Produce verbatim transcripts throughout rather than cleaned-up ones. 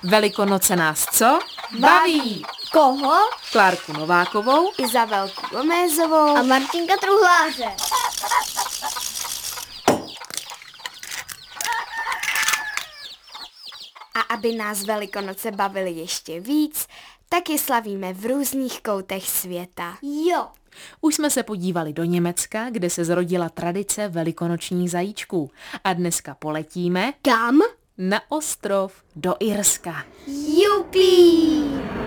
Velikonoce nás co? Baví! Koho? Klárku Novákovou, Izabelku Gomézovou a Martinka Truhláře. A aby nás Velikonoce bavily ještě víc, tak je slavíme v různých koutech světa. Jo. Už jsme se podívali do Německa, kde se zrodila tradice velikonočních zajíčků. A dneska poletíme Kam? na ostrov do Irska. Jupí!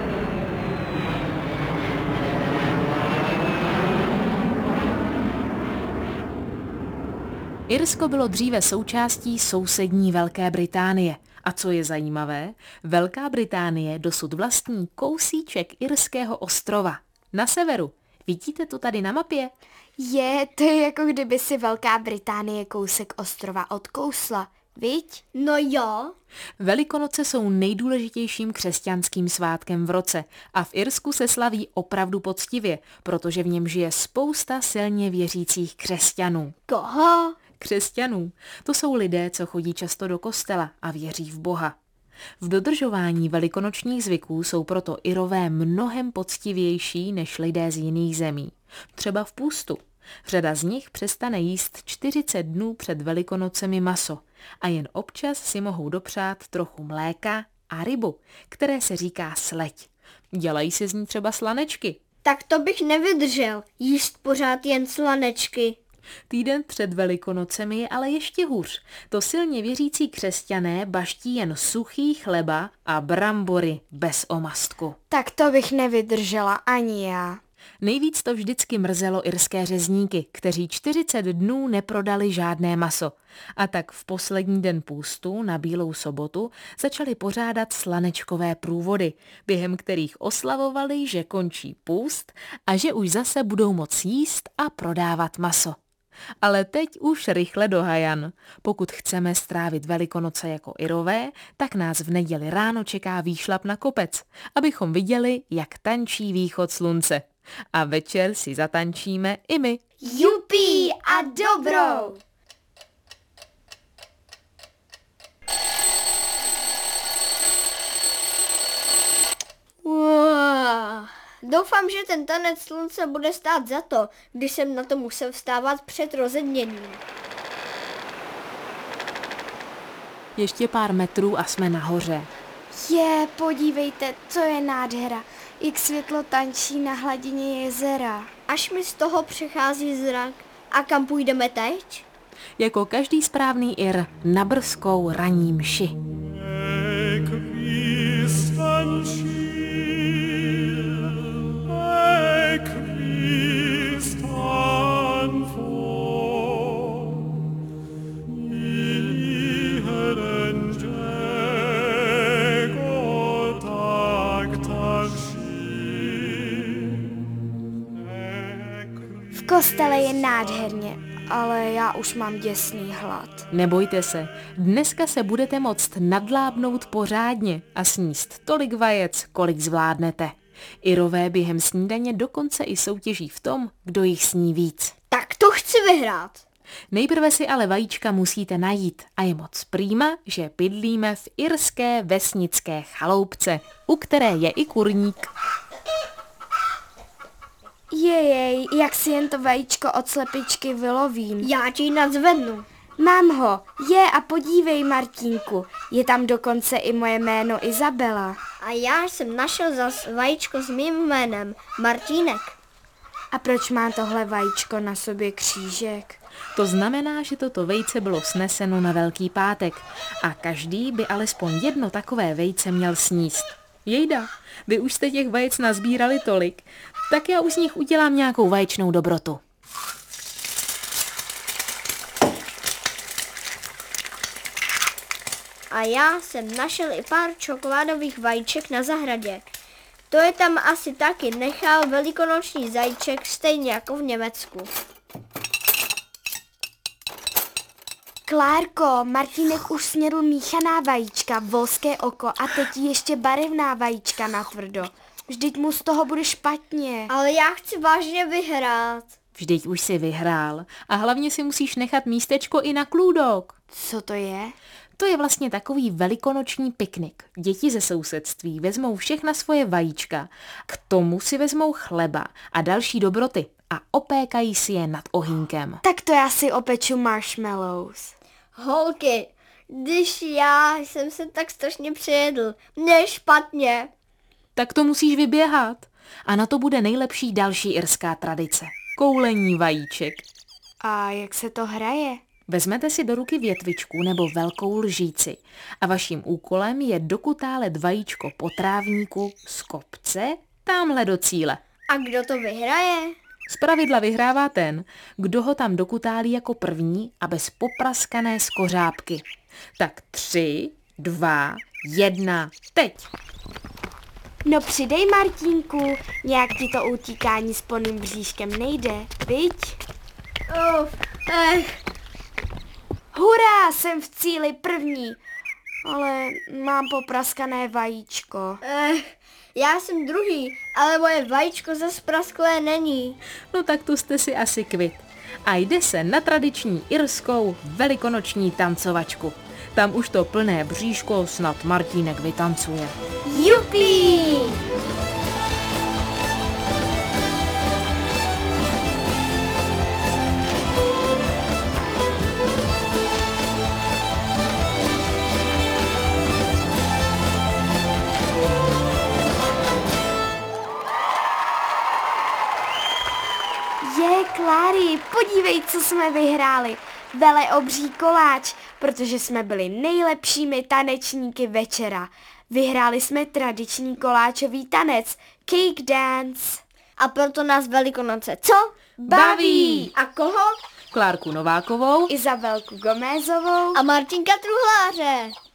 Irsko bylo dříve součástí sousední Velké Británie. A co je zajímavé, Velká Británie dosud vlastní kousíček irského ostrova. Na severu. Vidíte to tady na mapě? Je, to je jako kdyby si Velká Británie kousek ostrova odkousla, viď? No jo. Velikonoce jsou nejdůležitějším křesťanským svátkem v roce a v Irsku se slaví opravdu poctivě, protože v něm žije spousta silně věřících křesťanů. Koho? Křesťanů. To jsou lidé, co chodí často do kostela a věří v Boha. V dodržování velikonočních zvyků jsou proto Irové mnohem poctivější než lidé z jiných zemí. Třeba v půstu. Řada z nich přestane jíst čtyřicet dnů před Velikonocemi maso a jen občas si mohou dopřát trochu mléka a rybu, které se říká sleď. Dělají si z ní třeba slanečky. Tak to bych nevydržel, jíst pořád jen slanečky. Týden před Velikonocemi je ale ještě hůř. To silně věřící křesťané baští jen suchý chleba a brambory bez omastku. Tak to bych nevydržela ani já. Nejvíc to vždycky mrzelo irské řezníky, kteří čtyřicet dnů neprodali žádné maso. A tak v poslední den půstu na Bílou sobotu začali pořádat slanečkové průvody, během kterých oslavovali, že končí půst a že už zase budou moct jíst a prodávat maso. Ale teď už rychle do hajan. Pokud chceme strávit Velikonoce jako Irové, tak nás v neděli ráno čeká výšlap na kopec, abychom viděli, jak tančí východ slunce. A večer si zatančíme i my. Jupí a dobrou! Wow. Doufám, že ten tanec slunce bude stát za to, když jsem na to musel vstávat před rozedněním. Ještě pár metrů a jsme nahoře. Je, podívejte, to je nádhera, jak světlo tančí na hladině jezera. Až mi z toho přechází zrak. A kam půjdeme teď? Jako každý správný Ir na brzkou ranní mši. V kostele je nádherně, ale já už mám děsný hlad. Nebojte se, dneska se budete moct nadlábnout pořádně a sníst tolik vajec, kolik zvládnete. Irové během snídaně dokonce i soutěží v tom, kdo jich sní víc. Tak to chci vyhrát. Nejprve si ale vajíčka musíte najít a je moc prýma, že bydlíme v irské vesnické chaloupce, u které je i kurník. Jejej, jak si jen to vajíčko od slepičky vylovím. Já ti ji nadzvednu. Mám ho, je a podívej, Martínku, je tam dokonce i moje jméno Izabela. A já jsem našel zas vajíčko s mým jménem, Martínek. A proč má tohle vajíčko na sobě křížek? To znamená, že toto vejce bylo sneseno na Velký pátek a každý by alespoň jedno takové vejce měl sníst. Jejda, vy už jste těch vajec nazbírali tolik, tak já už z nich udělám nějakou vaječnou dobrotu. A já jsem našel i pár čokoládových vajíček na zahradě. To je tam asi taky nechal velikonoční zajíček, stejně jako v Německu. Klárko, Martínek už snědl míchaná vajíčka, volské oko a teď ještě barevná vajíčka natvrdo. Vždyť mu z toho bude špatně. Ale já chci vážně vyhrát. Vždyť už si vyhrál a hlavně si musíš nechat místečko i na klůdok. Co to je? To je vlastně takový velikonoční piknik. Děti ze sousedství vezmou všechna svoje vajíčka, k tomu si vezmou chleba a další dobroty a opékají si je nad ohýnkem. Tak to já si opeču marshmallows. Holky, když já jsem se tak strašně přejedl, mně je špatně. Tak to musíš vyběhat. A na to bude nejlepší další irská tradice. Koulení vajíček. A jak se to hraje? Vezmete si do ruky větvičku nebo velkou lžíci a vaším úkolem je dokutálet vajíčko po trávníku z kopce tamhle do cíle. A kdo to vyhraje? Zpravidla vyhrává ten, kdo ho tam dokutálí jako první a bez popraskané skořápky. Tak tři, dva, jedna, teď. No přidej, Martínku, nějak ti to utíkání s plným bříškem nejde, viď? Uf, ech. Hurá, jsem v cíli první, ale mám popraskané vajíčko. Ech, já jsem druhý, ale moje vajíčko zas prasklé není. No tak tu jste si asi kvit. A jde se na tradiční irskou velikonoční tancovačku. Tam už to plné bříško snad Martínek vytancuje. Jupí! Je, Kláry, podívej, co jsme vyhráli. Vele obří koláč, protože jsme byli nejlepšími tanečníky večera. Vyhráli jsme tradiční koláčový tanec, cake dance. A proto nás Velikonoce co? Baví! A koho? Klárku Novákovou Izabelku Gomézovou A Martinka Truhláře.